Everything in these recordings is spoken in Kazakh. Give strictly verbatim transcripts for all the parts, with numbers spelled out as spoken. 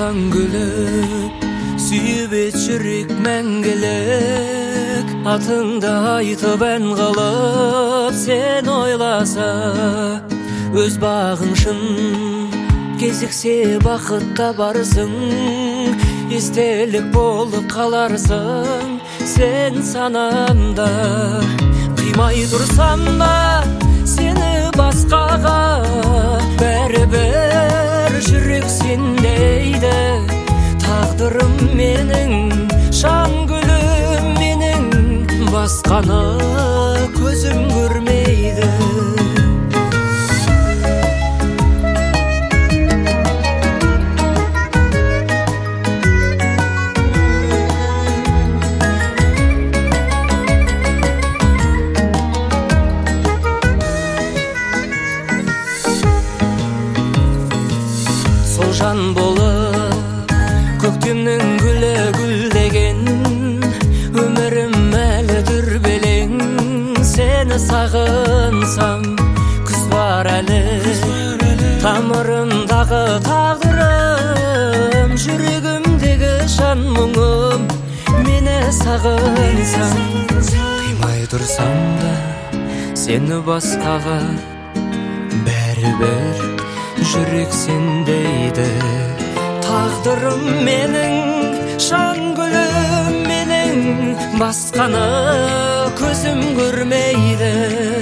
gülüp süybet жүрек мәңгілік. Атыңды айтып ән қылып сен ойласа, өз бағың шын кезіксе бақытта барсың, естелік болып қаларсың сен санамда. Қимай тұрсам да сені басқаға, бәрібір жүрек сендейді. Тағдырым менің, жан гүлім менің, басқаны көзім көрмейді. Сол жан болып көктемнің гүлі гүлдеген, өмірім әлі дүрбелең. Сені сағынсам күз бар әлі, тамырымдағы тағдырым, жүрегімдегі жан мұңым. Мені сағынсам, қимай тұрсам да сені басқаға, бәрібір жүрек сендейді. Тағдырым менің, жан гүлім менің, басқаны көзім көрмейді.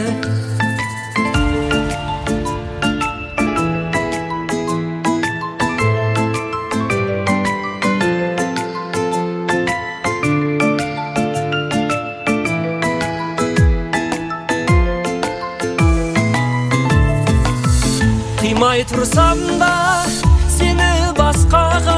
Қимай тұрсам да сені басқаға,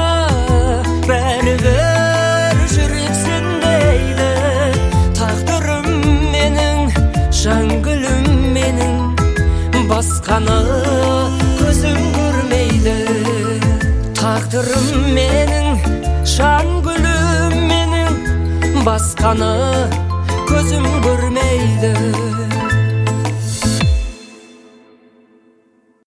бәрібір жүрек сендейді. Тағдырым менің, жан гүлім менің, басқаны көзім көрмейді. Тағдырым менің, жан гүлім менің, басқаны көзім көрмейді.